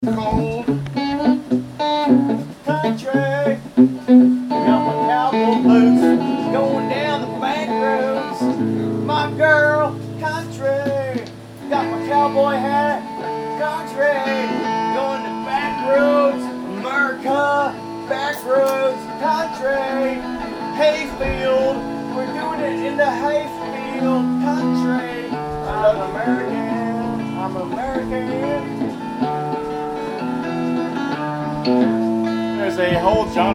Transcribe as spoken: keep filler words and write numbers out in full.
Cold country, got my cowboy boots going down the back roads. My girl, country, got my cowboy hat. Country, going to back roads, America, back roads, country, hayfield. We're doing it in the hayfield, country. I love American, I'm American. There's a whole genre.